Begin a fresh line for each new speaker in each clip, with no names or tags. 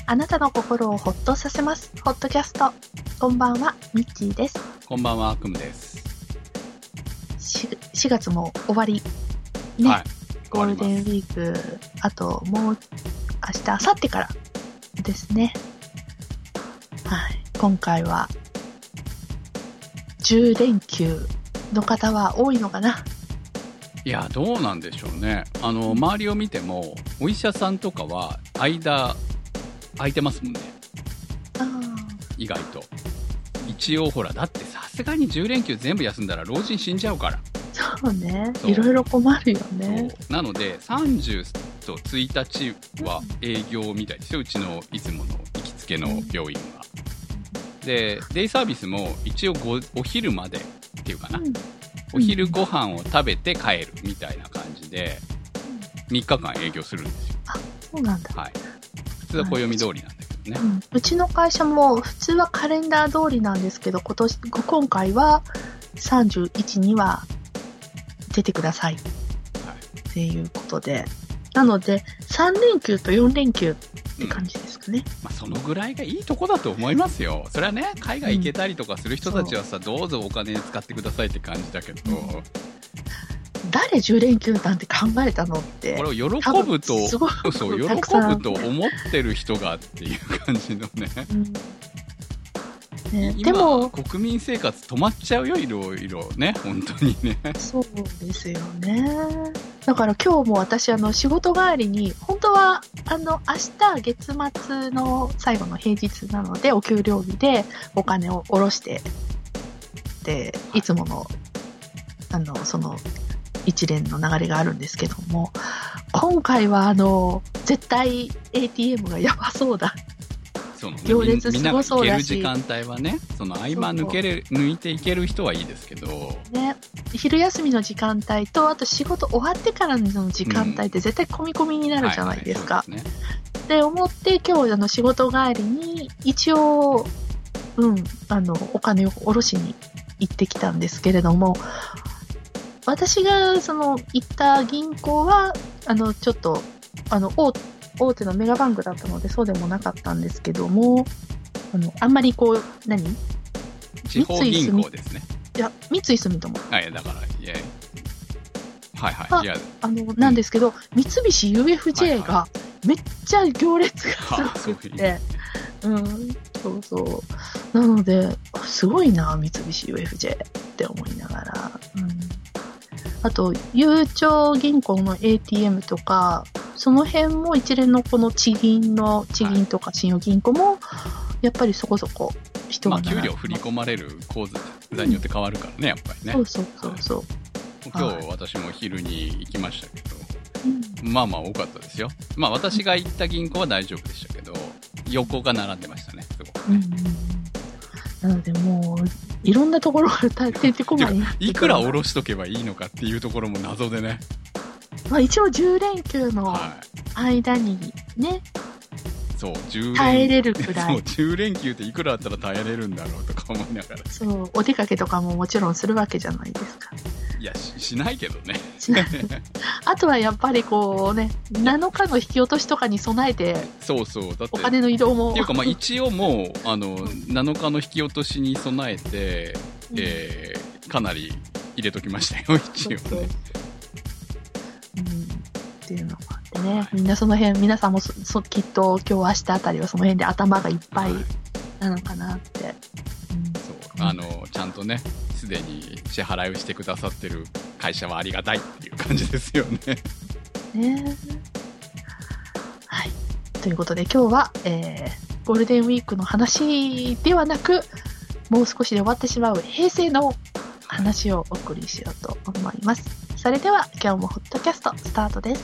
あなたの心をホッとさせます。ホットキャスト。こんばんは、ミッチーです。
こんばんは、クムです。
4月も終わり。ね。
はい。
ゴールデンウィーク、あともう明日、明後日からですね。はい。今回は、10連休の方は多いのかな。
いや、どうなんでしょうね。周りを見ても、お医者さんとかは、間、空いてますもんね。意外と。一応ほら、だってさすがに10連休全部休んだら老人死んじゃうから。
そうね。いろいろ困るよね。
なので、30と1日は営業みたいですよ。うちのいつもの行きつけの病院は。で、デイサービスも一応お昼までっていうかな。お昼ご飯を食べて帰るみたいな感じで、3日間営業するんですよ。
あ、そうなんだ。
はい。普通は暦通りなんだけどね。
うちの会社も普通はカレンダー通りなんですけど、今回は31には出てください。っていうことで。なので、3連休と4連休って感じですかね。
まあ、そのぐらいがいいとこだと思いますよ。それはね、海外行けたりとかする人たちはさ、どうぞお金使ってくださいって感じだけど。
誰10連休なんて考えたのって。
これを喜ぶと、喜ぶと思ってる人がっていう感じのね。
ね、
今
でも
国民生活止まっちゃうよ、いろいろね、本当にね。
そうですよね。だから今日も私仕事帰りに本当は明日月末の最後の平日なのでお給料日でお金を下ろしてでいつものその一連の流れがあるんですけども、今回は絶対 ATM がやばそうだ。行列すごそうだし、
みんなが行ける時間帯はね、その合間抜いていける人はいいですけど、
ね、昼休みの時間帯とあと仕事終わってからの時間帯って絶対込み込みになるじゃないですか。で思って今日仕事帰りに一応お金を下ろしに行ってきたんですけれども、私が行った銀行はちょっと大手のメガバンクだったのでそうでもなかったんですけども、あんまり
地方銀行ですね。
いや、三井住友。
はい、だから、はい。いや、
なんですけど、三菱 UFJ がめっちゃ行列がすごくて、そうそう。なので、すごいな、三菱 UFJ って思いながら。あと、ゆうちょ銀行の ATM とか、その辺も一連のこの地銀とか信用銀行も、やっぱりそこそこ人が
給料振り込まれる構図によって変わるからね、やっぱりね。
そう。
今日私も昼に行きましたけど、まあまあ多かったですよ。まあ私が行った銀行は大丈夫でしたけど、横が並んでましたね、すごくね。
なのでもう、いろんなところがてんてこまいになって
いくら下ろしとけばいいのかっていうところも謎でね。
まあ一応10連休の間にね、
そう、10
耐えれるくらい。
そう、10連休っていくらあったら耐えれるんだろうとか思いながら。
そう、お出かけとかももちろんするわけじゃないですか。
いや、しないけどね。
あとはやっぱり7日の引き落としとかに備えて、
そう、だって
お金の移動も。
っていうか、まあ一応もう、7日の引き落としに備えて、かなり入れときましたよ、一応ね。
っていうのがあってね、皆さんもきっと今日明日あたりはその辺で頭がいっぱいなのかなって。
ちゃんとね、すでに支払いをしてくださってる会社はありがたいっていう感じですよね。
はい。ということで今日は、ゴールデンウィークの話ではなく、もう少しで終わってしまう平成の話をお送りしようと思います。それでは今日もホットキャストスタートです。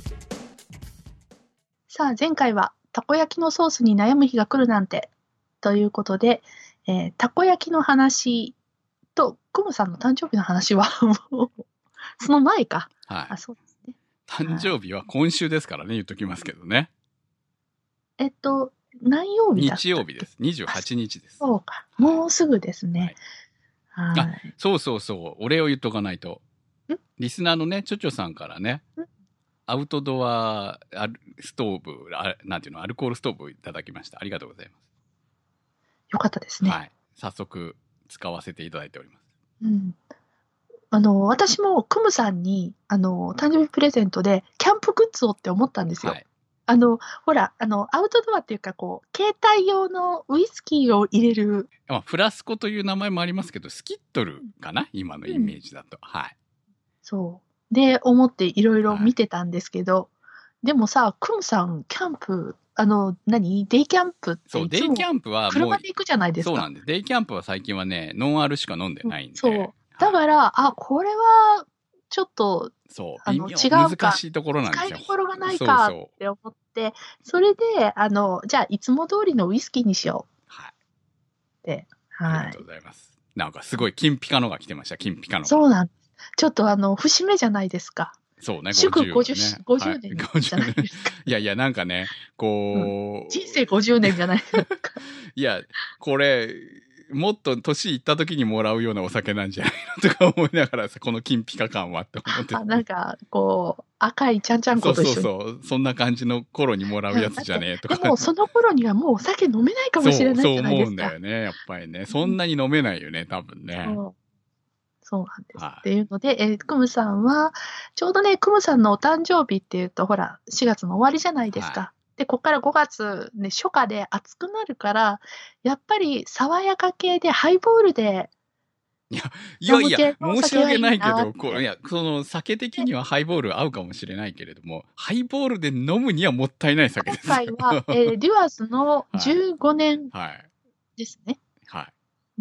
さあ前回はたこ焼きのソースに悩む日が来るなんてということで、たこ焼きの話とクムさんの誕生日の話はもうその前か。
はい。
そうですね。
誕生日は今週ですからね、言っときますけどね。
何曜日だったっけ？
日曜日です。28日です。
そうか。もうすぐですね。
はい。そう。お礼を言っとかないと。リスナーのね、ちょちょさんからね、 アウトドアストーブ、なんていうの、アルコールストーブをいただきました。ありがとうございます。
よかったですね。
はい。早速使わせていただいております。
うん。私もクムさんに、誕生日プレゼントで、キャンプグッズをって思ったんですよ。はい。ほら、アウトドアっていうか、こう、携帯用のウイスキーを入れる。
まあ、フラスコという名前もありますけど、スキットルかな、今のイメージだと。はい。
そう。で、思っていろいろ見てたんですけど、はい、でもさ、クムさん、キャンプ、デイキャンプって
そう、デイキャンプはもう、
車で行くじゃないですか。
そうなんです。デイキャンプは最近はね、ノンアルしか飲んでないんで。
そう。だから、これは、ちょっと、
そう、違う難しいところなんですよ。
使いどころがないかって思って、それで、じゃあ、いつも通りのウイスキーにしよう。はい。で、はい。
ありがとうございます。なんかすごい金ピカのが来てました、金ピカのが。
そうなんです。ちょっと節目じゃないですか。
そうね、
祝50年じゃないですか。
いやいや、なんかね、こう、
人生50年じゃないですか。
いや、これ、もっと年いった時にもらうようなお酒なんじゃないのとか思いながらさ、この金ピカ感はって思って。
なんか、こう、赤いちゃんちゃんこと一緒に。
そう。そんな感じの頃にもらうやつじゃねえとか。
でも、その頃にはもうお酒飲めないかもしれないじゃないですか。
そう思うんだよね、やっぱりね。そんなに飲めないよね、多分ね。
そうなんです。っていうので、クムさんは、ちょうどね、クムさんのお誕生日っていうと、ほら、4月の終わりじゃないですか。はい、で、ここから5月、ね、初夏で暑くなるから、やっぱり爽やか系でハイボールで、
いや、申し訳ないけど、その酒的にはハイボール合うかもしれないけれども、ハイボールで飲むにはもったいない酒です。
今回は、デュアーズの15年ですね。
はい。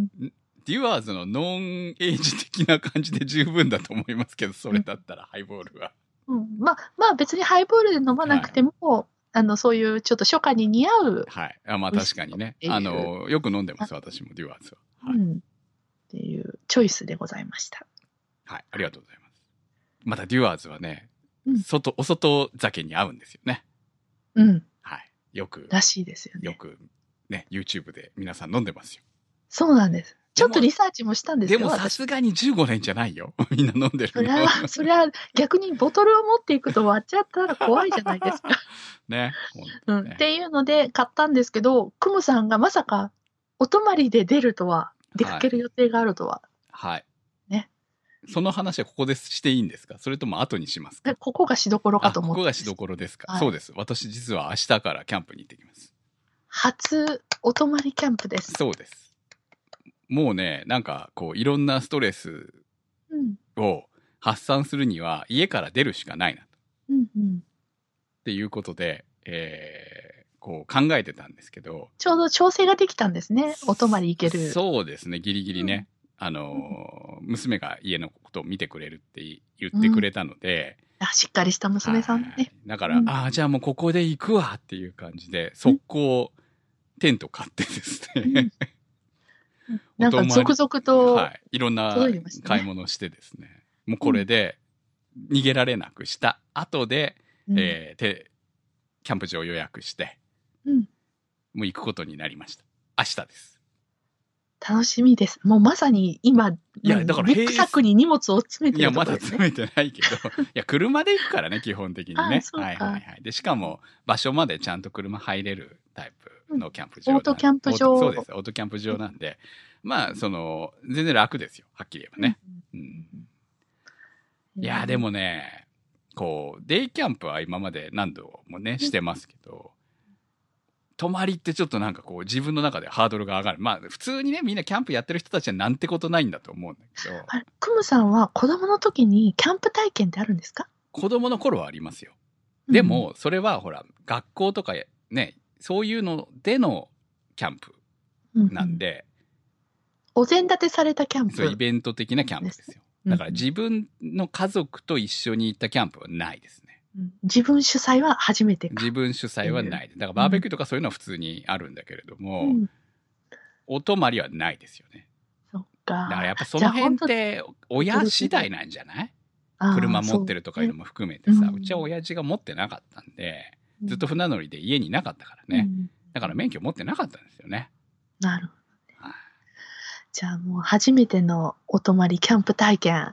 デュアーズのノンエイジ的な感じで十分だと思いますけど、それだったらハイボールは。
まあ別にハイボールで飲まなくても、そういうちょっと初夏に似合う。
はい。まあ確かにね。よく飲んでます、私もデュアーズは。はい。
っていうチョイスでございました。
はい。ありがとうございます。またデュアーズはね、お外酒に合うんですよね。
うん。
はい。よく。
らしいですよね。
よくね、YouTube で皆さん飲んでますよ。
そうなんです。ちょっとリサーチもしたんですよ。
でもさすがに15年じゃないよ。みんな飲んでるの。
それは逆にボトルを持っていくと割っちゃったら怖いじゃないですか。
ね。
っていうので買ったんですけど、クムさんがまさかお泊まりで出るとは、出かける予定があるとは。
はい。
ね。
その話はここでしていいんですか？それとも後にしますか？
ここがしどころかと思って。
ここがしどころですか？そうです。私実は明日からキャンプに行ってきます。
初お泊まりキャンプです。
そうです。もうね、なんかこういろんなストレスを発散するには家から出るしかないなと。っていうことで、こう考えてたんですけど。
ちょうど調整ができたんですね。お泊まり行ける。
そうですね、ギリギリね。娘が家のことを見てくれるって言ってくれたので。
しっかりした娘さんね。
だから、じゃあもうここで行くわっていう感じで、速攻テント買ってですね。
なんか続々と、
はい。いろんな買い物してですね。もうこれで逃げられなくした後で、キャンプ場を予約して、もう行くことになりました。明日です。
楽しみです。もうまさに今、リュックサックに荷物を詰めてるところですね。
いや、まだ詰めてないけど、いや、車で行くからね、基本的にね。はい。で、しかも、場所までちゃんと車入れるタイプのキャンプ場。
オートキャンプ場。
そうです。オートキャンプ場なんで、まあ、全然楽ですよ。はっきり言えばね。いや、でもね、こう、デイキャンプは今まで何度もね、してますけど、泊まりってちょっとなんかこう自分の中でハードルが上がる。まあ普通にね、みんなキャンプやってる人たちはなんてことないんだと思うんだけど。
クムさんは子供の時にキャンプ体験ってあるんですか？
子供の頃はありますよ。でも、それはほら、学校とかね、そういうのでのキャンプなんで。
お膳立てされたキャンプ。
そう、イベント的なキャンプですよ。だから自分の家族と一緒に行ったキャンプはないですね。
自分主催は初めてか。
自分主催はない。だからバーベキューとかそういうのは普通にあるんだけれども、お泊まりはないですよね。
そっか。
だからやっぱその辺って親次第なんじゃない？車持ってるとかいうのも含めてさ、うちは親父が持ってなかったんで、ずっと船乗りで家にいなかったからね。だから免許持ってなかったんですよね。
なるほどね。じゃあもう初めてのお泊まりキャンプ体験。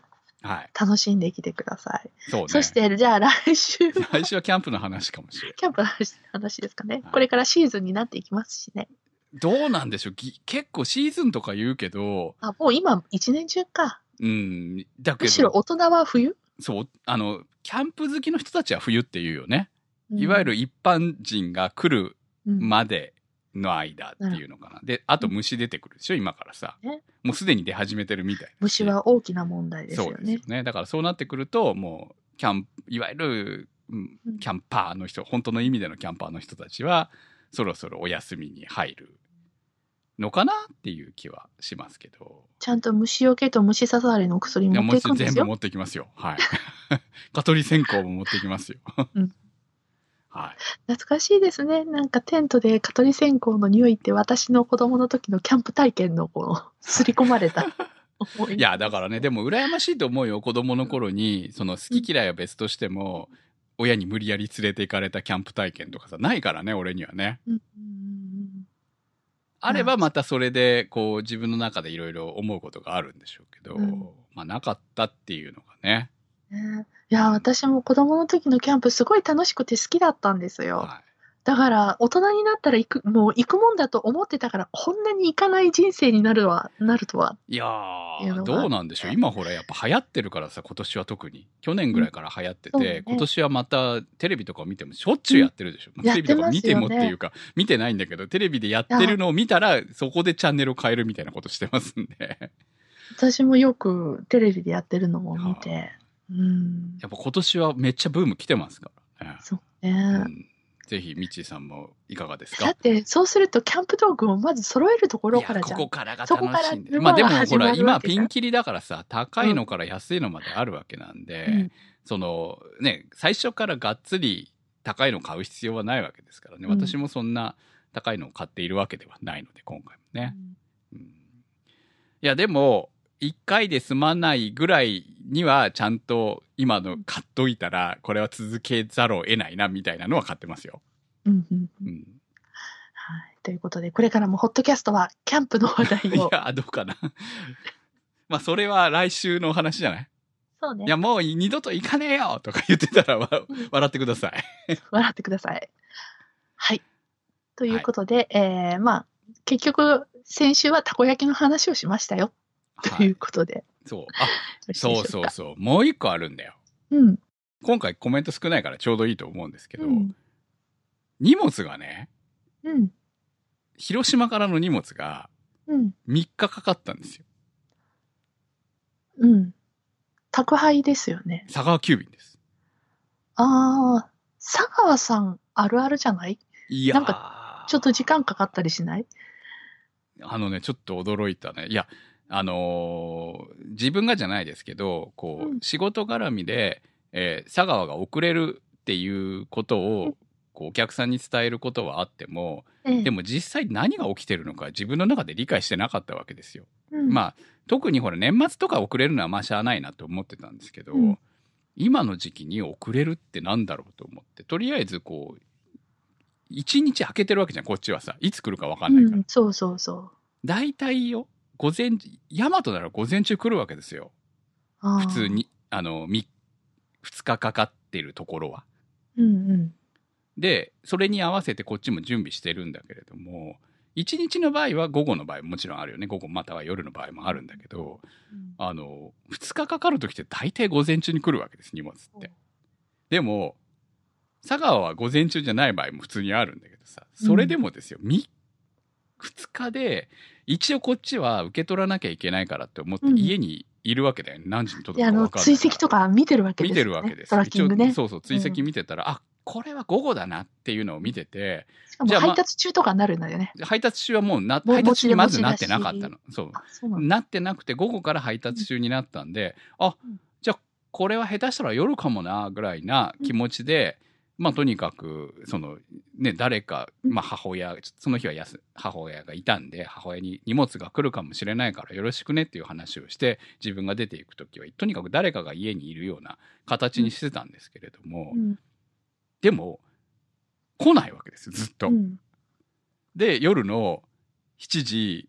楽しんできてください。
そうね。
そして、じゃあ来週
はキャンプの話かもしれない。
キャンプの話ですかね。これからシーズンになっていきますしね。
どうなんでしょう。結構シーズンとか言うけど。
もう今、一年中か。
だけど。
むしろ大人は冬？
そう、キャンプ好きの人たちは冬って言うよね。いわゆる一般人が来るまでの間っていうのかな。で、あと虫出てくるでしょ、今からさ。もうすでに出始めてるみたい。
虫は大きな問題ですよね。
そうですよね。だからそうなってくると、もう、いわゆる、キャンパーの人、本当の意味でのキャンパーの人たちは、そろそろお休みに入るのかなっていう気はしますけど。
ちゃんと虫除けと虫刺されの薬持っていくんですよ。
全部持ってきますよ。はい。蚊取り線香も持ってきますよ。はい。懐
かしいですね。なんかテントで蚊取り線香の匂いって私の子供の時のキャンプ体験の刷り込まれた。
いや、だからね、でも羨ましいと思うよ。子供の頃に、その好き嫌いは別としても、親に無理やり連れて行かれたキャンプ体験とかさ、ないからね、俺にはね。あればまたそれで、こう、自分の中でいろいろ思うことがあるんでしょうけど、まあなかったっていうのがね。
いや、私も子供の時のキャンプすごい楽しくて好きだったんですよ。だから、大人になったらもう行くもんだと思ってたから、こんなに行かない人生になるとは。
いやー、どうなんでしょう。今ほら、やっぱ流行ってるからさ、今年は特に。去年ぐらいから流行ってて、今年はまたテレビとかを見てもしょっちゅうやってるでしょ。テレビとか見てもっていうか、見てないんだけど、テレビでやってるのを見たら、そこでチャンネルを変えるみたいなことしてますんで。
私もよくテレビでやってるのも見て。
やっぱ今年はめっちゃブーム来てますからね。
そうね。
ぜひ、ミッチーさんもいかがですか？
だって、そうすると、キャンプ道具をまず揃えるところからじゃん。
ここからが楽しいんで。まあでも、ほら、今ピンキリだからさ、高いのから安いのまであるわけなんで、その、ね、最初からがっつり高いの買う必要はないわけですからね。私もそんな高いのを買っているわけではないので、今回もね。いや、でも、一回で済まないぐらいにはちゃんと今の買っといたらこれは続けざるを得ないなみたいなのは買ってますよ。はい。
ということでこれからもホットキャストはキャンプの話題を。
いやどうかな。まあそれは来週の話じゃない？
そうね。
いやもう二度と行かねえよとか言ってたら笑ってください。
笑ってください。はい。ということで、まあ結局先週はたこ焼きの話をしましたよ。ということで。
そう。もう一個あるんだよ。今回コメント少ないからちょうどいいと思うんですけど、荷物がね、広島からの荷物が3日かかったんですよ。
宅配ですよね。
佐川急便です。
佐川さんあるあるじゃない？
いや
なんかちょっと時間かかったりしない？
ちょっと驚いたね。いや、自分がじゃないですけど、こう、仕事絡みで、佐川が遅れるっていうことを、こう、お客さんに伝えることはあっても、でも実際何が起きてるのか自分の中で理解してなかったわけですよ。まあ、特にほら、年末とか遅れるのはまあしゃあないなと思ってたんですけど、今の時期に遅れるってなんだろうと思って、とりあえずこう、1日空けてるわけじゃん、こっちはさ。いつ来るか分かんないから。
そう。
大体よ。ヤマトなら午前中来るわけですよ。普通に、2日かかってるところは。で、それに合わせてこっちも準備してるんだけれども、1日の場合は午後の場合ももちろんあるよね。午後または夜の場合もあるんだけど、2日かかるときって大体午前中に来るわけです、荷物って。でも、佐川は午前中じゃない場合も普通にあるんだけどさ、それでもですよ、2日で、一応こっちは受け取らなきゃいけないからって思って家にいるわけだよね。何時に届くか分かんない。
追跡とか見てるわけですね。
見てるわけです。
トラッキングね。
そう、追跡見てたら、これは午後だなっていうのを見てて。
しかも配達中とかになるんだよね。
配達中はもう配達中にまずなってなかったの。そう。なってなくて午後から配達中になったんで、じゃあこれは下手したら夜かもな、ぐらいな気持ちで、まあとにかく、誰か、まあ母親、その日は母親がいたんで、母親に荷物が来るかもしれないからよろしくねっていう話をして、自分が出ていくときは、とにかく誰かが家にいるような形にしてたんですけれども、でも、来ないわけですよ、ずっと。で、夜の7時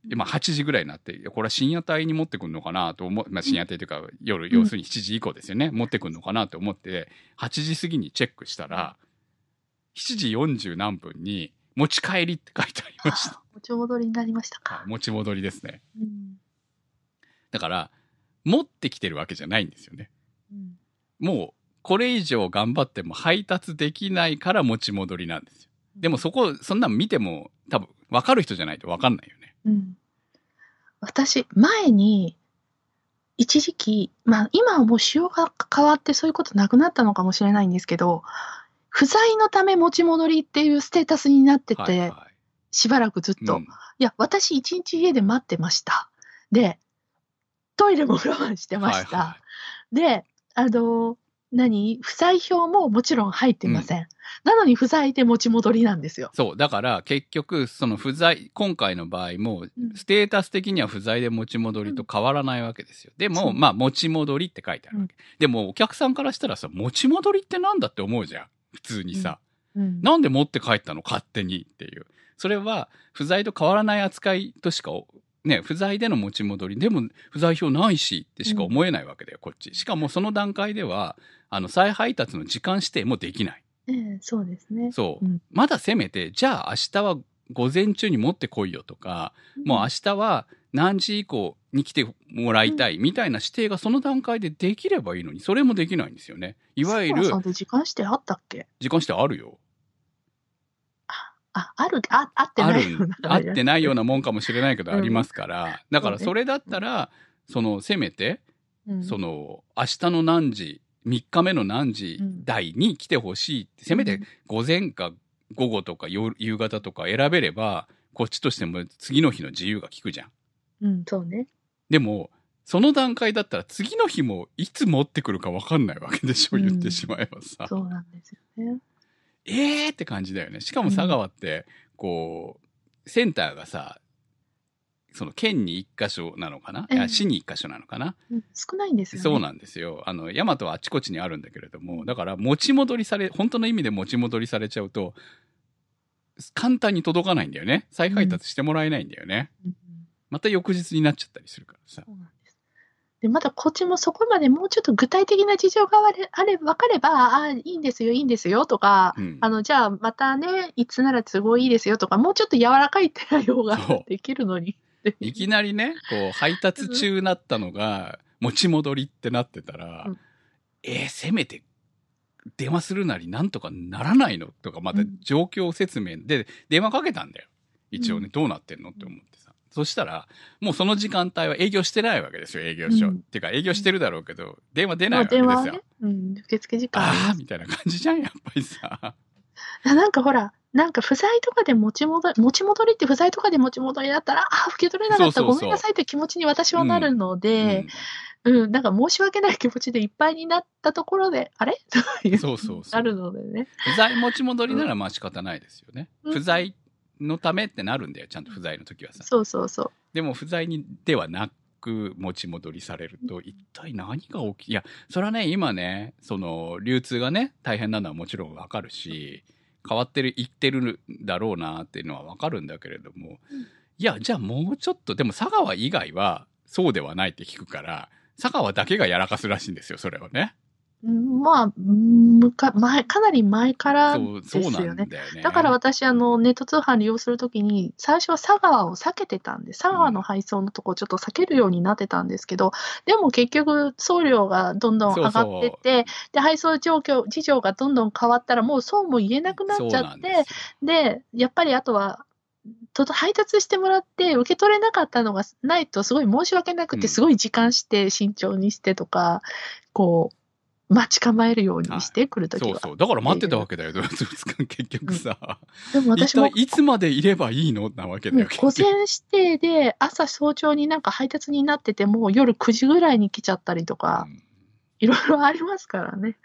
まあ8時ぐらいになって、これは深夜帯に持ってくるのかなと思う、まあ深夜帯というか夜、要するに7時以降ですよね。持ってくるのかなと思って、8時過ぎにチェックしたら、7時40何分に持ち帰りって書いてありました。
持ち戻りになりましたか。
持ち戻りですね。だから、持ってきてるわけじゃないんですよね。もう、これ以上頑張っても配達できないから持ち戻りなんですよ。でもそんなん見ても多分分かる人じゃないと分かんないよね。
私、前に、一時期、まあ今はもう仕様が変わってそういうことなくなったのかもしれないんですけど、不在のため持ち戻りっていうステータスになってて、しばらくずっと。いや、私一日家で待ってました。で、トイレも我慢してました。で、不在票ももちろん入ってません。なのに不在で持ち戻りなんですよ。
そう。だから結局、その不在、今回の場合も、ステータス的には不在で持ち戻りと変わらないわけですよ。でも、まあ、持ち戻りって書いてあるわけ。でも、お客さんからしたらさ、持ち戻りってなんだって思うじゃん。普通にさ。なんで持って帰ったの勝手にっていう。それは、不在と変わらない扱いとしか、ね、不在での持ち戻り。でも、不在票ないしってしか思えないわけだよ、こっち。しかもその段階では、再配達の時間指定もできない。
そうですね。
そう。まだせめて、じゃあ明日は午前中に持ってこいよとか、もう明日は何時以降に来てもらいたいみたいな指定がその段階でできればいいのに、それもできないんですよね。いわゆる。
そうで時間指定あったっけ？
時間指定あるよ。
合ってないような。
合ってないようなもんかもしれないけどありますから。だからそれだったら、せめて、明日の何時、3日目の何時台に来てほしいって、せめて午前か午後とか夕方とか選べれば、こっちとしても次の日の自由が利くじゃん。
そうね。
でも、その段階だったら次の日もいつ持ってくるか分かんないわけでしょ、言ってしまえばさ。
そうなんですよね。
って感じだよね。しかも佐川って、センターがさ、その県に一箇所なのかな、市に一箇所なのかな、
少ないんですよね。
そうなんですよ。大和はあちこちにあるんだけれども、だから持ち戻り本当の意味で持ち戻りされちゃうと、簡単に届かないんだよね。再配達してもらえないんだよね。また翌日になっちゃったりするからさ。
そうなんです。で、まだこっちもそこまでもうちょっと具体的な事情が分かれば、いいんですよとか、じゃあまたね、いつなら都合いいですよとか、もうちょっと柔らかい対応ができるのに。
いきなりね、配達中なったのが、持ち戻りってなってたら、せめて、電話するなりなんとかならないのとか、また状況説明で、電話かけたんだよ。一応ね、どうなってんのって思ってさ。そしたら、もうその時間帯は営業してないわけですよ、営業所。っていうか、営業してるだろうけど、電話出ないわけですよ。
受付時間。
みたいな感じじゃん、やっぱりさ。
なんかほら、不在とかで持ち戻りって不在とかで持ち戻りだったら、受け取れなかったらごめんなさいって気持ちに私はなるので、なんか申し訳ない気持ちでいっぱいになったところで、あれあるのでね。
不在持ち戻りならまあ仕方ないですよね。不在のためってなるんだよ、ちゃんと不在の時はさ。
そう。
でも不在ではなく持ち戻りされると、一体何が起き、いや、それはね、今ね、流通がね、大変なのはもちろんわかるし、変わっていってるんだろうなっていうのはわかるんだけれども、いや、じゃあもうちょっと、でも佐川以外はそうではないって聞くから、佐川だけがやらかすらしいんですよ、それはね。
まあ、かなり前からですよね。
そうなんだよね。
だから私、ネット通販利用するときに、最初は佐川を避けてたんで、佐川の配送のとこをちょっと避けるようになってたんですけど、でも結局、送料がどんどん上がってって、で、配送事情がどんどん変わったら、もうそうも言えなくなっちゃって、で、やっぱりあとは、配達してもらって受け取れなかったのがないとすごい申し訳なくて、すごい時間して慎重にしてとか、待ち構えるようにしてくるときは。
そう。だから待ってたわけだよ、結局さ。でも私も。いつまでいればいいのなわけだよ。
午前指定で朝早朝になんか配達になってても夜9時ぐらいに来ちゃったりとか、いろいろありますからね。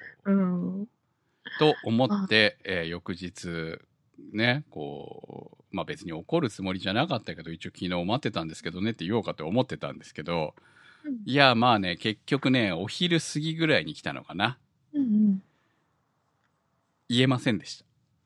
と思って、翌日、ね、まあ別に怒るつもりじゃなかったけど、一応昨日待ってたんですけどねって言おうかと思ってたんですけど、いや、まあね、結局ね、お昼過ぎぐらいに来たのかな。言えませんでした。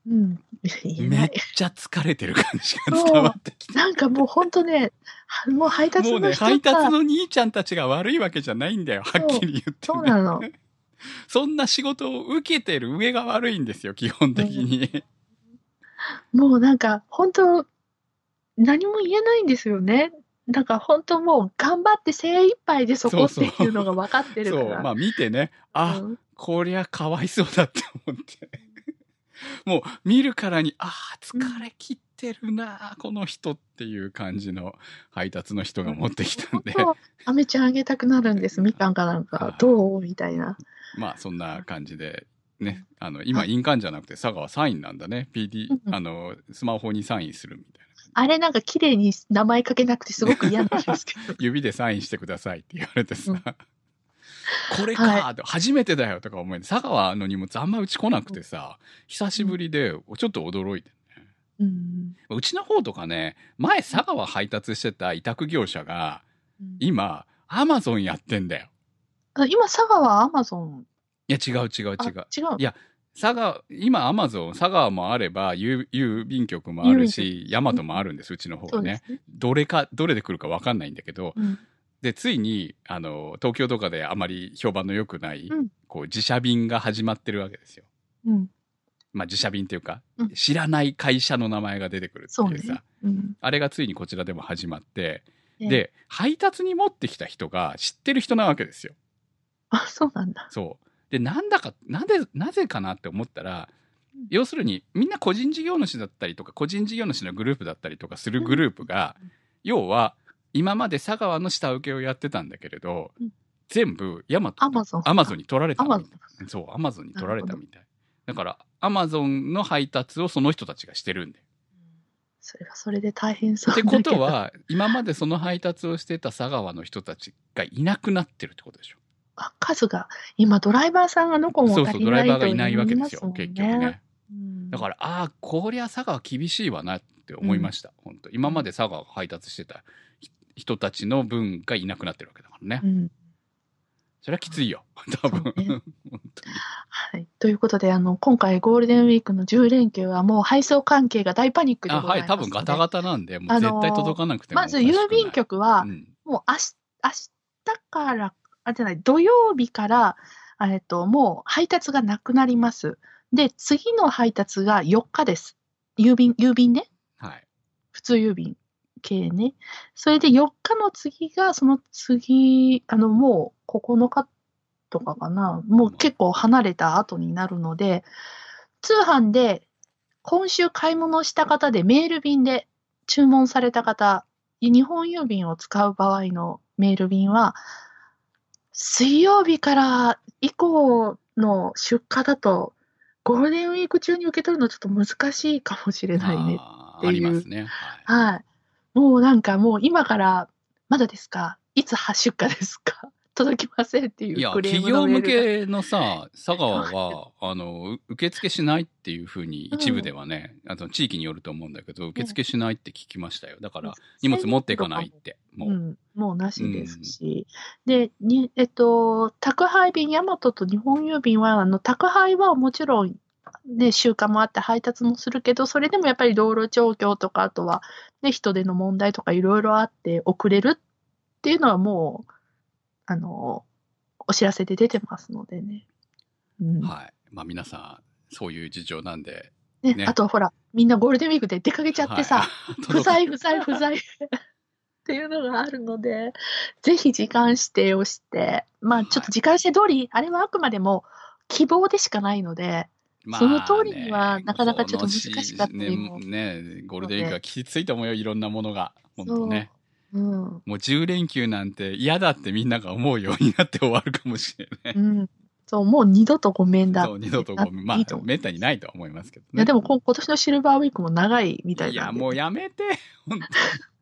うん。言え
めっ
ない。
ちゃ疲れてる感じが伝わってきて。
なんかもうほんとね、もう配達
もうね、
の人
配達
が、
の兄ちゃんたちが悪いわけじゃないんだよ。はっきり言って
そう
ね。
なの。
そんな仕事を受けてる上が悪いんですよ、基本的に。
もうなんか、本当何も言えないんですよね。なんか本当もう頑張って精一杯でそこっていうのが分かってるか
そう、
ら。
まあ見てね、あ、こりゃかわいそうだって思って。もう見るからに、疲れ切ってるな、この人っていう感じの配達の人が持ってきたんで。
アメちゃんあげたくなるんです。みかんかなんか、どうみたいな。
まあそんな感じで、ね、今印鑑じゃなくて佐賀サインなんだね。PD、スマホにサインするみたいな。
あれなんか綺麗に名前書けなくてすごく嫌なんですけど。
指でサインしてくださいって言われてさ。これか、初めてだよとか思う。佐川の荷物あんまうち来なくてさ、久しぶりでちょっと驚いてね。うちの方とかね、前佐川配達してた委託業者が、今、アマゾンやってんだよ。
今、佐川はアマゾン。
いや、違う。いや、今アマゾン、佐川もあれば、郵便局もあるし、ヤマトもあるんです、うちの方はね。どれで来るかわかんないんだけど、で、ついに、東京とかであまり評判の良くない、こう、自社便が始まってるわけですよ。まあ、自社便っていうか、知らない会社の名前が出てくるっていうさ、あれがついにこちらでも始まって、で、配達に持ってきた人が知ってる人なわけですよ。
あ、そうなんだ。
そう。で、なぜかなって思ったら、要するに、みんな個人事業主だったりとか、個人事業主のグループだったりとかするグループが、要は、今まで佐川の下請けをやってたんだけれど、全部、アマゾンに取られたみたい。そう、アマゾンに取られたみたい。だから、アマゾンの配達をその人たちがしてるんで。
それはそれで大変そうだけど。
ってことは、今までその配達をしてた佐川の人たちがいなくなってるってことでしょ。
数が、今ドライバーさんがどこも足りないと、
そう、ドライバーがいないわけですよ、結局ね。だから、こりゃ佐川厳しいわなって思いました。本当今まで佐川が配達してた人たちの分がいなくなってるわけだからね。それはきついよ、多分。本当に。
はい。ということで、今回ゴールデンウィークの10連休はもう配送関係が大パニックでございます。
はい、多分ガタガタなんで、もう絶対届かなくても
まず郵便局は、もう明日から、土曜日から、もう配達がなくなります。で、次の配達が4日です。郵便ね。
はい。
普通郵便系ね。それで4日の次が、その次、もう9日とかかな。もう結構離れた後になるので、通販で今週買い物した方でメール便で注文された方、日本郵便を使う場合のメール便は、水曜日から以降の出荷だと、ゴールデンウィーク中に受け取るのちょっと難しいかもしれないねっていう。
ありますね。
はい。もうなんかもう今から、まだですか？いつ出荷ですか？届きませんっていうクレームのメールが。
企業向けのさ、佐川は、受付しないっていうふうに一部ではね、地域によると思うんだけど、受付しないって聞きましたよ。だから、荷物持っていかないって。
もうなしですし。で、宅配便、ヤマトと日本郵便は、宅配はもちろん、ね、集荷もあって配達もするけど、それでもやっぱり道路状況とか、あとは、ね、人手の問題とかいろいろあって遅れるっていうのはもう、お知らせで出てますのでね。
はい。まあ皆さん、そういう事情なんで。
ね。あとほら、みんなゴールデンウィークで出かけちゃってさ、不在っていうのがあるので、ぜひ時間指定をして、まあちょっと時間指定通り、あれはあくまでも希望でしかないので、その通りにはなかなかちょっと難しかったりも。
ね、ゴールデンウィークはきついと思うよ、いろんなものが。本当ね。
も
う10連休なんて嫌だってみんなが思うようになって終わるかもしれない。
そう、もう二度とごめんだ。
そう、二度とごめん。まあ、めったにないとは思いますけどね。
いや、でも今年のシルバーウィークも長いみたいな。
いや、もうやめて、本当に。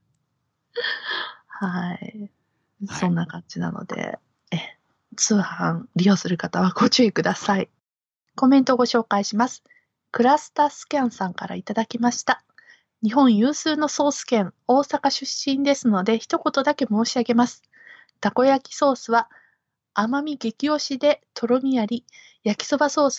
はい。そんな感じなので、通販利用する方はご注意ください。コメントをご紹介します。クラスタースキャンさんからいただきました。日本有数のソース県、大阪出身ですので、一言だけ申し上げます。たこ焼きソースは甘み激推しでとろみあり、焼きそばソースは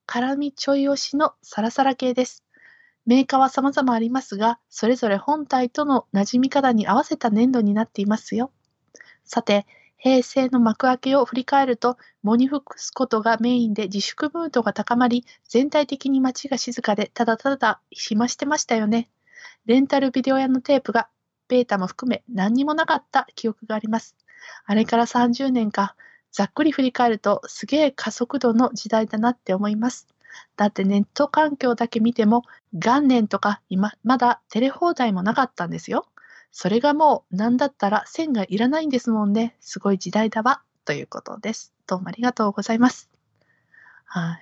辛味ちょい押しのサラサラ系です。メーカーは様々ありますが、それぞれ本体との馴染み方に合わせた粘土になっていますよ。さて、平成の幕開けを振り返ると、喪に服すことがメインで自粛ムードが高まり、全体的に街が静かで、ただただ暇してましたよね。レンタルビデオ屋のテープが、ベータも含め何にもなかった記憶があります。あれから30年か、ざっくり振り返ると、すげえ加速度の時代だなって思います。だってネット環境だけ見ても、元年とかまだテレ放題もなかったんですよ。それがもうなんだったら線がいらないんですもんね。すごい時代だわ。ということです。どうもありがとうございます。はい。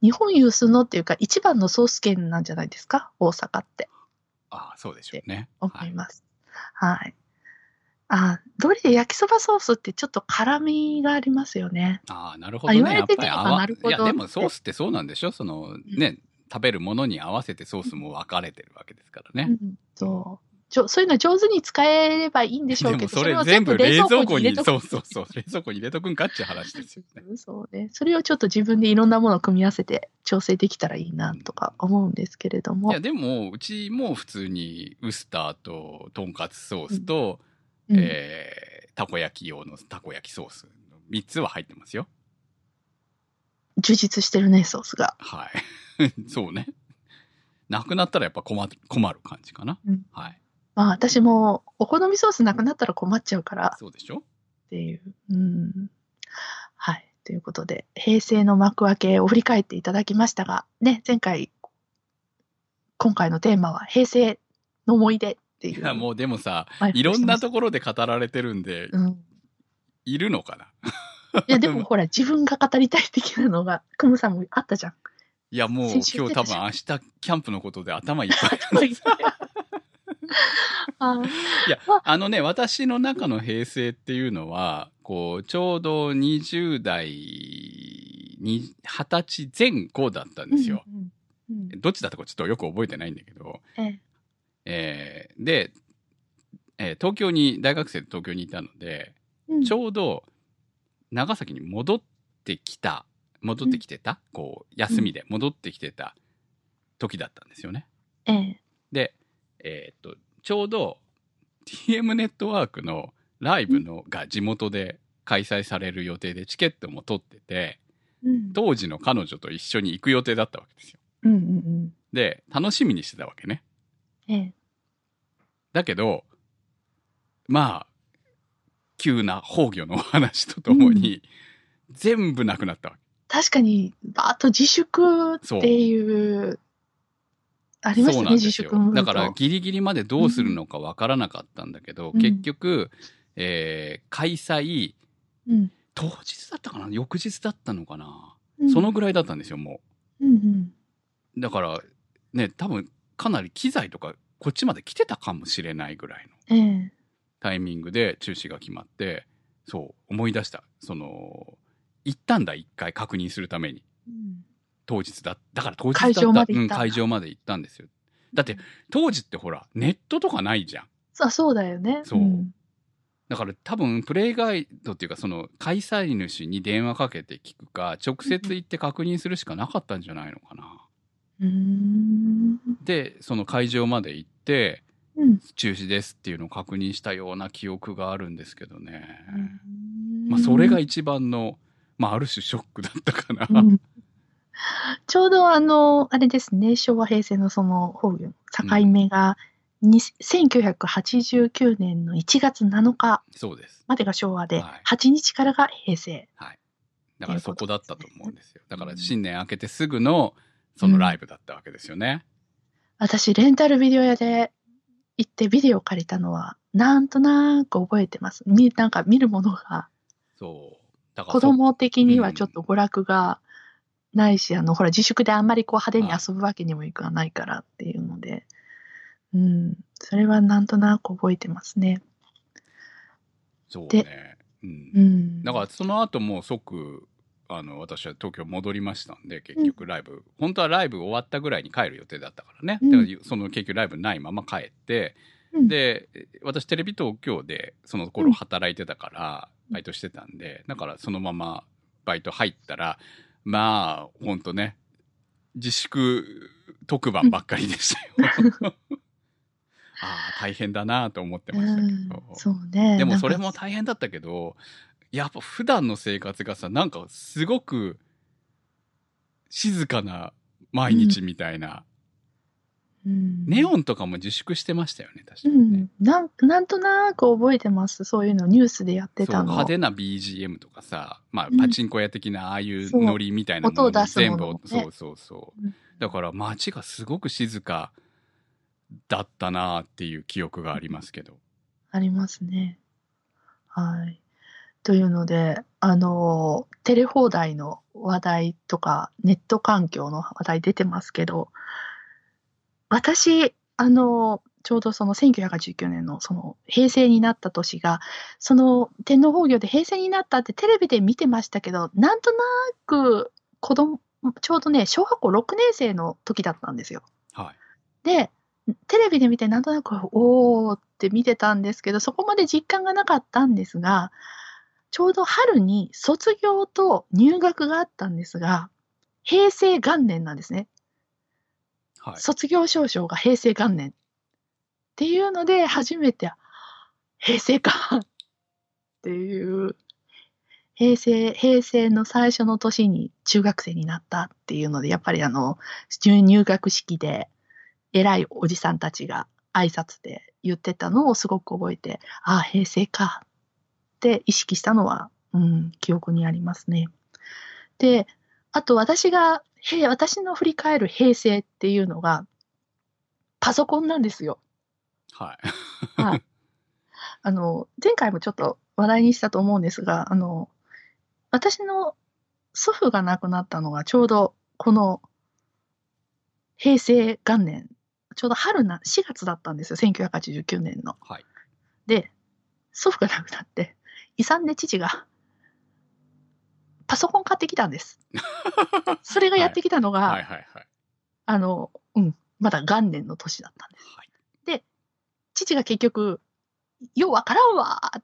日本有数のっていうか一番のソース圏なんじゃないですか、大阪って。
ああ、そうでしょうね。
思います。はい。どれで焼きそばソースってちょっと辛みがありますよね。
ああ、なるほどね。
言われてみればなるほど。
いや、でもソースってそうなんでしょ？そのね、食べるものに合わせてソースも分かれてるわけですからね。
そういうの上手に使えればいいんでしょうけど、
でもそれ全部冷蔵庫に入れとく。そう、冷蔵庫に入れとくんかっていう話ですよね。
そうね。それをちょっと自分でいろんなものを組み合わせて調整できたらいいなとか思うんですけれども。
いや、でも、うちも普通にウスターととんかつソースと、たこ焼き用のたこ焼きソース。3つは入ってますよ。
充実してるね、ソースが。
はい。そうね。なくなったらやっぱ困る感じかな。はい。
まあ私もお好みソースなくなったら困っちゃうから。
そうでしょ？
っていう。はい。ということで、平成の幕開けを振り返っていただきましたが、ね、今回のテーマは平成の思い出っていう。
いや、もうでもさ、いろんなところで語られてるんで、いるのかな？
いや、でもほら、自分が語りたい的なのが、クムさんもあったじゃん。
いや、もう今日多分明日キャンプのことで頭いっぱい。いや、私の中の平成っていうのは、こう、ちょうど20代20歳前後だったんですよ。どっちだったかちょっとよく覚えてないんだけど。で、大学生で東京にいたので、ちょうど長崎に戻ってきてた、こう、休みで戻ってきてた時だったんですよね。で、ちょうど TM ネットワークのライブが地元で開催される予定でチケットも取ってて、当時の彼女と一緒に行く予定だったわけですよ。で、楽しみにしてたわけね。だけど、まあ、急な崩御のお話とともに、全部なくなったわけ。
確かに、あと自粛っていう、ありましたね、自粛ムード。
だからギリギリまでどうするのかわからなかったんだけど、結局、開催、当日だったかな？翌日だったのかな？そのぐらいだったんですよ、もう。だから、ね、多分かなり機材とかこっちまで来てたかもしれないぐらいのタイミングで中止が決まって、そう、思い出した。行ったんだ、一回確認するために。当日だから当日だった。会場まで行ったんですよ。だって、当時ってほら、ネットとかないじゃん。
そうだよね。
そう。だから多分、プレイガイドっていうか、開催主に電話かけて聞くか、直接行って確認するしかなかったんじゃないのかな。で、その会場まで行って、中止ですっていうのを確認したような記憶があるんですけどね。まあ、それが一番の、まあ、ある種ショックだったかな。
ちょうどあれですね、昭和平成のその崩御、境目が、1989年の1月7日までが昭和で、8日からが平成。
はい。だからそこだったと思うんですよ。だから新年明けてすぐの、そのライブだったわけですよね。
私、レンタルビデオ屋で行ってビデオ借りたのは、なんとなく覚えてます。なんか見るものが。
そう。だから
子供的にはちょっと娯楽がないし、ほら、自粛であんまりこう派手に遊ぶわけにもいかないからっていうので、それはなんとなく覚えてますね。
そうね。だからその後もう即、私は東京戻りましたんで、結局ライブ、本当はライブ終わったぐらいに帰る予定だったからね。だから結局ライブないまま帰って、で、私テレビ東京でその頃働いてたから、バイトしてたんで、だからそのままバイト入ったら、まあ、ほんとね、 自粛特番ばっかりでしたよ。ああ、大変だなと思ってましたけど。
そうね。
でもそれも大変だったけど、やっぱ普段の生活がさ、なんかすごく静かな毎日みたいな。ネオンとかも自粛してましたよね、確かにね。
なんとなく覚えてます。そういうのニュースでやってたの。
派手な BGM とかさ、まあ、パチンコ屋的なああいうノリみたいなものも全部、そう。だから街がすごく静かだったなっていう記憶がありますけど。
ありますね。はい。というので、テレ放題の話題とか、ネット環境の話題出てますけど、私、ちょうどその1989年のその平成になった年が、その天皇崩御で平成になったってテレビで見てましたけど、なんとなくちょうどね、小学校6年生の時だったんですよ。
はい。
で、テレビで見てなんとなく、おーって見てたんですけど、そこまで実感がなかったんですが、ちょうど春に卒業と入学があったんですが、平成元年なんですね。
はい、
卒業証書が平成元年っていうので初めて平成かっていう平成の最初の年に中学生になったっていうので、やっぱり入学式で偉いおじさんたちが挨拶で言ってたのをすごく覚えて、ああ、平成かって意識したのは、記憶にありますね。で、あと私の振り返る平成っていうのが、パソコンなんですよ。
はい。
はい。前回もちょっと話題にしたと思うんですが、私の祖父が亡くなったのがちょうどこの平成元年、ちょうど4月だったんですよ、1989年の。
はい。
で、祖父が亡くなって、遺産で父がパソコン買ってきたんです。それがやってきたのが、まだ元年の年だったんです。はい、で、父が結局、ようわからんわーって、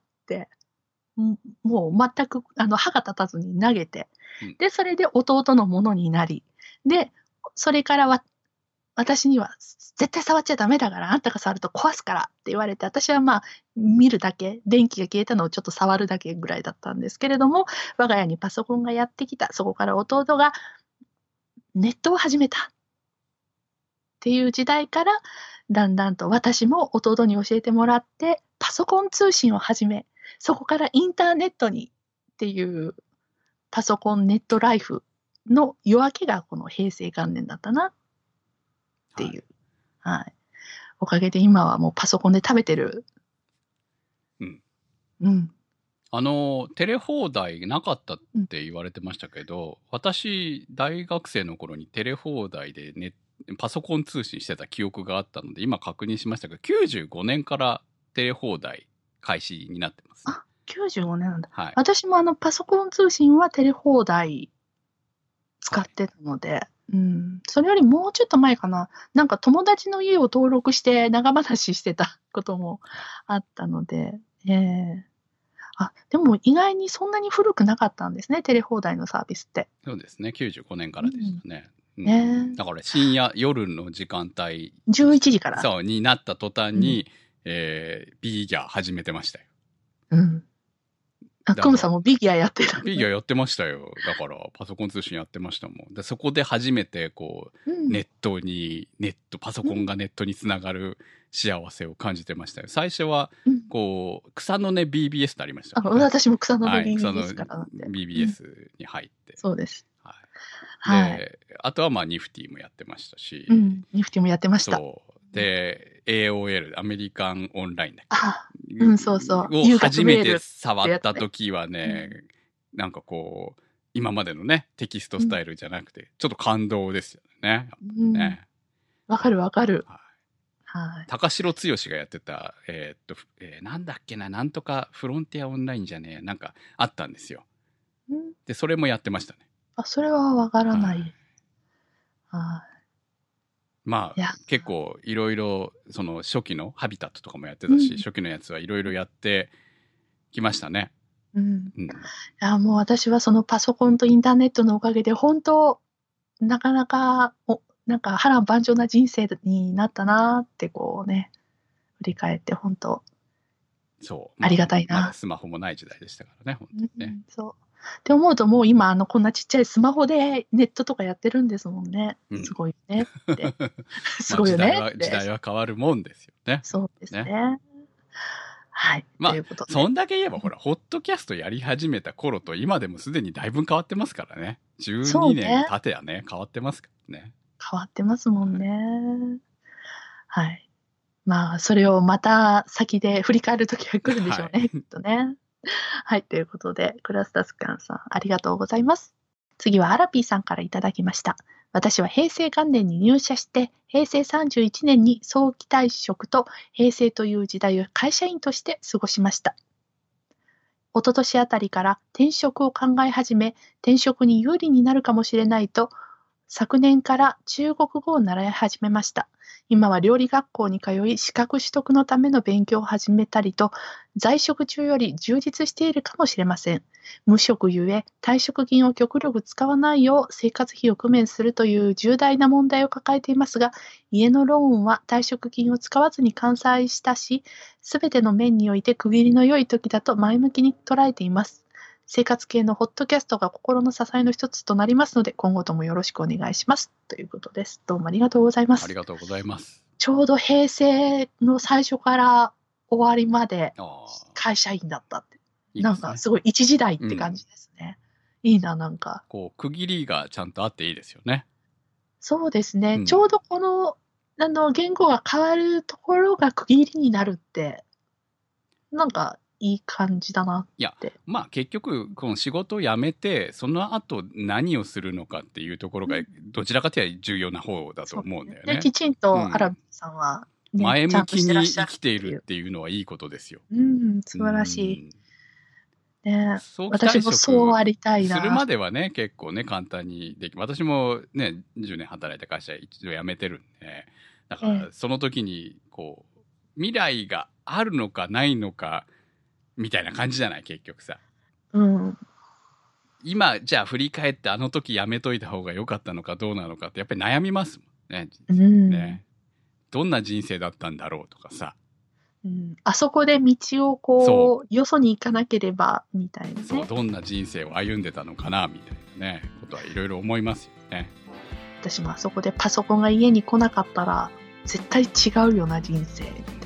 もう全く歯が立たずに投げて、で、それで弟のものになり、で、それから私には絶対触っちゃダメだから、あんたが触ると壊すからって言われて、私はまあ見るだけ、電気が消えたのをちょっと触るだけぐらいだったんですけれども、我が家にパソコンがやってきた。そこから弟がネットを始めたっていう時代から、だんだんと私も弟に教えてもらって、パソコン通信を始め、そこからインターネットにっていうパソコンネットライフの夜明けがこの平成元年だったなっていう。はい。おかげで今はもうパソコンで食べてる。
テレ放題なかったって言われてましたけど、私、大学生の頃にテレ放題でパソコン通信してた記憶があったので、今確認しましたけど、95年からテレ放題開始になってます、ね。
あ、95年なんだ。
はい。
私もパソコン通信はテレ放題使ってたので、それよりもうちょっと前かな。なんか友達の家を登録して長話してたこともあったので、でも意外にそんなに古くなかったんですね、テレ放題のサービスって。
そうですね、95年からでしたね。だから夜の時間帯。
11時から。
そう、になった途端に、ビギャ始めてましたよ。
クムさんもビギャやってた。
ビギャやってましたよ。だから、パソコン通信やってましたもん。でそこで初めて、パソコンがネットにつながる幸せを感じてましたよ。最初は、草の根 BBS ってありましたね。
私も草の根 BBS から
なんで。BBS に入って。
そうです。
で、あとはまあ、ニフティもやってましたし。
ニフティもやってました。
そう。で、AOL、アメリカンオンラインだっ
け。そうそう。
を初めて触った時はね、なんか今までのね、テキストスタイルじゃなくて、ちょっと感動ですよね。
わかるわかる。
高城剛がやってた、なんだっけな、なんとかフロンティアオンラインじゃねえ、なんかあったんですよ。で、それもやってましたね。
それはわからない。
まあ、結構いろいろ、初期のハビタットとかもやってたし、初期のやつはいろいろやってきましたね。
もう私はそのパソコンとインターネットのおかげで本当、 なかなか、なんか波乱万丈な人生になったなってこうね、振り返って本当、
そう。
ありがたいな。
まだスマホもない時代でしたからね、本当にね。
そう。って思うともう今こんなちっちゃいスマホでネットとかやってるんですもんね。すごいねって。すごいよねって。
時代は変わるもんですよね。
そうですね。はい。
まあ、
ということで
そんだけ言えばほら、ホットキャストやり始めた頃と今でもすでにだいぶ変わってますからね。12年経てやね、変わってますからね。
変わってますもんね。はい。まあ、それをまた先で振り返るときが来るんでしょうね、はい、きっとね。はい、ということで、クラスタスカンさん、ありがとうございます。次はアラピーさんからいただきました。私は平成元年に入社して、平成31年に早期退職と平成という時代を会社員として過ごしました。一昨年あたりから転職を考え始め、転職に有利になるかもしれないと、昨年から中国語を習い始めました。今は料理学校に通い、資格取得のための勉強を始めたりと、在職中より充実しているかもしれません。無職ゆえ、退職金を極力使わないよう生活費を工面するという重大な問題を抱えていますが、家のローンは退職金を使わずに完済したし、すべての面において区切りの良い時だと前向きに捉えています。生活系のホットキャストが心の支えの一つとなりますので、今後ともよろしくお願いします。ということです。どうもありがとうございます。
ありがとうございます。
ちょうど平成の最初から終わりまで会社員だったって。いいですね、なんかすごい一時代って感じですね。いいな、なんか。
こう、区切りがちゃんとあっていいですよね。
そうですね。ちょうどこの、言語が変わるところが区切りになるって、なんか、いい感じだなって。
いや、まあ結局、この仕事を辞めて、その後何をするのかっていうところが、どちらかというと重要な方だと思うんだよね。
で、きちんとアラビさんは、
ね、前向きに生きているっていうのはいいことですよ。
素晴らしい。ね、私もそうありたいな。
するまではね、結構ね、簡単にできる。私もね、10年働いた会社一度辞めてるんで、だからその時に、こう、未来があるのかないのか、みたいな感じじゃない結局さ。今、じゃあ振り返ってあの時やめといた方が良かったのかどうなのかってやっぱり悩みますもんね。ね。どんな人生だったんだろうとかさ。
あそこで道をこう、よそに行かなければ、みたいなね。
そう、どんな人生を歩んでたのかな、みたいなね、ことはいろいろ思いますよね。
私もあそこでパソコンが家に来なかったら、絶対違うよな、人生。みたいな。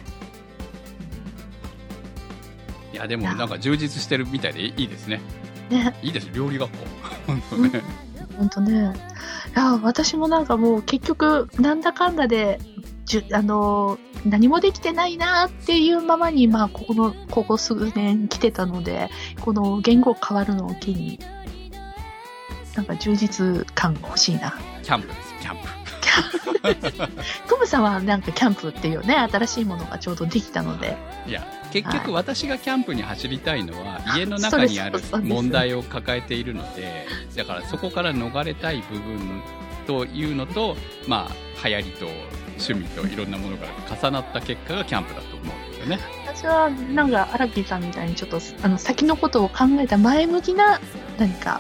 いや、でもなんか充実してるみたいでいいですね。
ね。
いいです、料理学校。本当ね。
本当ね。いや、私もなんかもう結局、なんだかんだで、何もできてないなっていうままに、まあ、ここ数年来てたので、この言語変わるのを機に、なんか充実感欲しいな。
キャンプです、キャンプ。
トムさんはなんかキャンプっていうね、新しいものがちょうどできたので。
いや、結局私がキャンプに走りたいのは、家の中にある問題を抱えているので、だからそこから逃れたい部分というのと、まあ、流行りと趣味といろんなものが重なった結果がキャンプだと思うんですよね。
私はなんかアラピーさんみたいにちょっと先のことを考えた前向きな何か、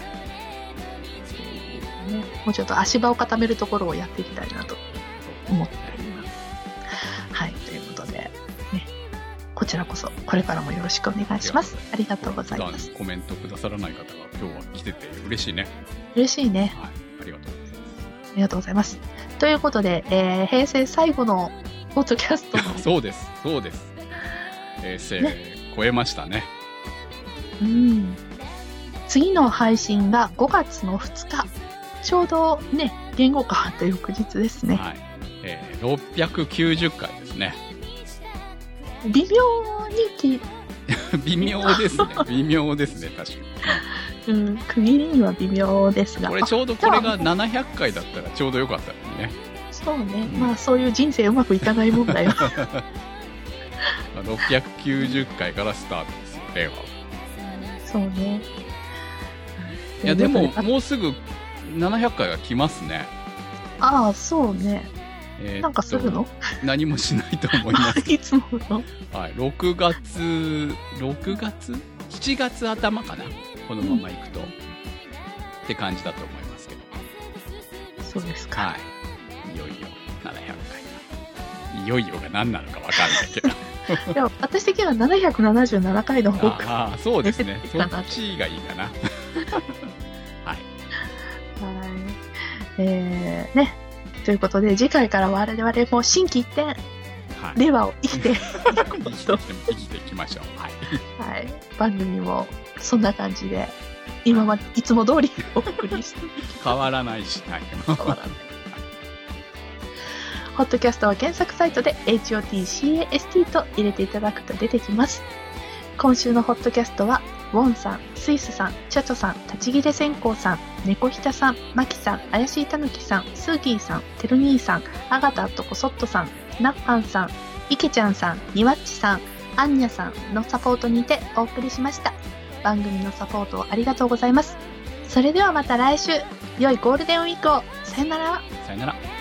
ね、もうちょっと足場を固めるところをやっていきたいなと思っております。はい、ということで、ね、こちらこそこれからもよろしくお願いします。ありがとうございます。
コメントくださらない方が今日は来てて嬉しいね。
嬉しいね。
はい、ありがとうございます。
ありがとうございます。ということで、平成最後のポッドキャストの
そうです、そうです。平成、ね、超えましたね。
次の配信が5月の2日。ちょうどね、言語変わった翌日ですね。はい。
690回ですね。
微妙に
微妙ですね。微妙ですね、確かに。
区切りには微妙ですが。
これちょうどこれが700回だったらちょうどよかったのにね。
そうね。まあそういう人生うまくいかないもんだよ。
690回からスタートですよ、令和は。
そうね。
いやでももうすぐ700回が来ますね。
ああ、そうね。なんかするの？
何もしないと思います。
いつもの？
はい、7月頭かな、このまま行くと、って感じだと思いますけど。
そうですか。
はい。いよいよ700回が。いよいよが何なのか分かんないけど。
でも私的には777回の方が。
ああ、そうですね。そっちがいいかな。はい。
ね。ということで、次回から我々も心機一転、はい、令和を生きて
生きていきましょう。はい。
はい。番組もそんな感じで、今までいつも通りお送りして
変わらないし、はい。
変わらない。ホットキャストは検索サイトで HOTCAST と入れていただくと出てきます。今週のホットキャストは、ウォンさん、スイスさん、チャチョさん、立ち切れ線香さん、猫ひたさん、マキさん、怪しいたぬきさん、スーギーさん、テルニーさん、アガタとコソットさん、ナッパンさん、イケちゃんさん、ニワッチさん、アンニャさんのサポートにてお送りしました。番組のサポートをありがとうございます。それではまた来週、良いゴールデンウィークを。さよなら。
さよなら。